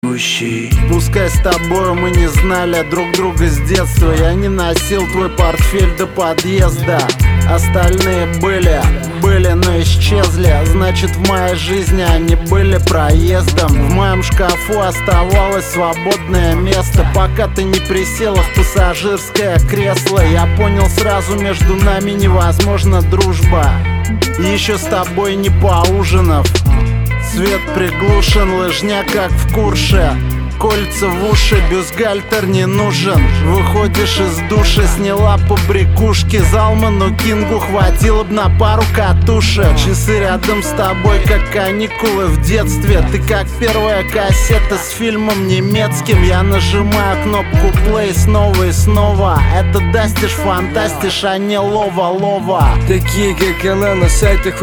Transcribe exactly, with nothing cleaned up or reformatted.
Пускай с тобою мы не знали друг друга с детства. Я не носил твой портфель до подъезда. Остальные были, были, но исчезли. Значит, в моей жизни они были проездом. В моем шкафу оставалось свободное место, пока ты не присела в пассажирское кресло. Я понял сразу, между нами невозможна дружба. Еще с тобой не поужинав. Свет приглушен, лыжня как в Курше. Кольца в уши, бюстгальтер не нужен. Выходишь из душа, сняла побрякушки. Залману Кингу хватило б на пару катушек. Часы рядом с тобой, как каникулы в детстве. Ты как первая кассета с фильмом немецким. Я нажимаю кнопку play снова и снова. Это дастишь, фантастиш, а не лова-лова. Такие, как она, на сайтах